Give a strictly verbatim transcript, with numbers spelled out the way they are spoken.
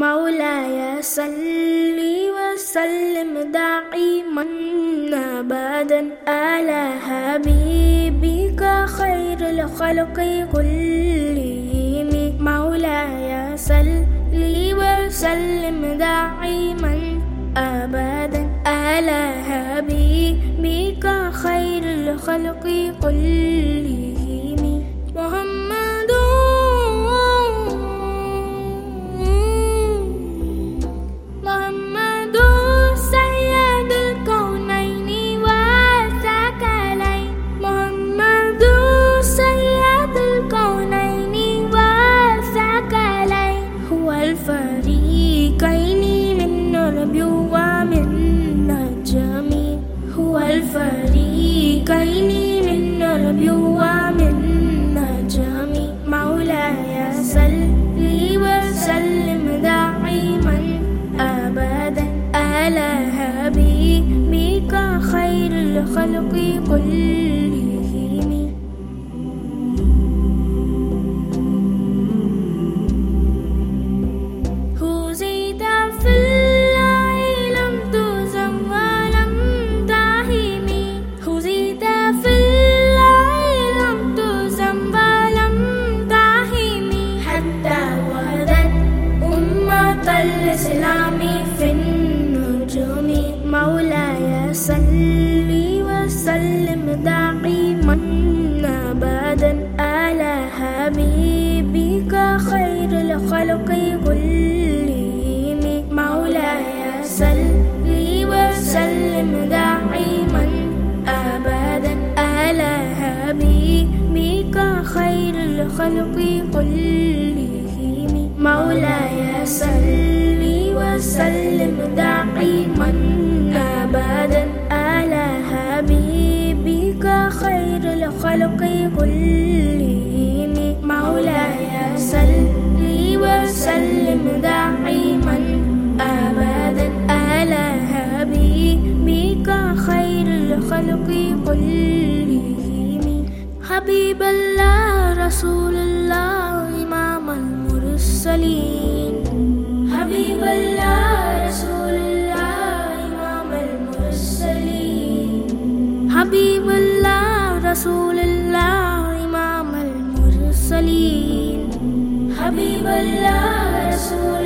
مولاي صل وسلم دائما أبدا على حبيبك خير الخلق كلهم. مولاي صل وسلم دائما أبدا على حبيبك خير الخلق كلهم. محمد محمد سيد الكونين والثقلين. محمد سيد الكونين والثقلين. هو الفريقين من ربي ومن نجمي. هو الفريقين من ربي ومن نجمي. مولاي صل وسلم دائما أبدا على حبيبك خير الخلق كلهم. هزيت في الله لم تزم ولم تهن. هزيت في الله لم تزم ولم تهن. حتى ولدت أمة الإسلام في النجوم. مولاي صل وسلم دائما أبدا على حبيبك خير الخلق كلهم. مولاي صل وسلم دائما أبدا على حبيبك خير الخلق كلهم. مولاي صل وسلم دائما أبدا على حبيبك خير الخلق كلهم. مولاي صل وسلم دائما أبدا على حبيبك خير الخلق كلهم. حبيب الله رسول الله إمام المرسلين. حبيب الله رسول الله إمام المرسلين. حبيب الله رسول الله إمام المرسلين. حبيب الله رسول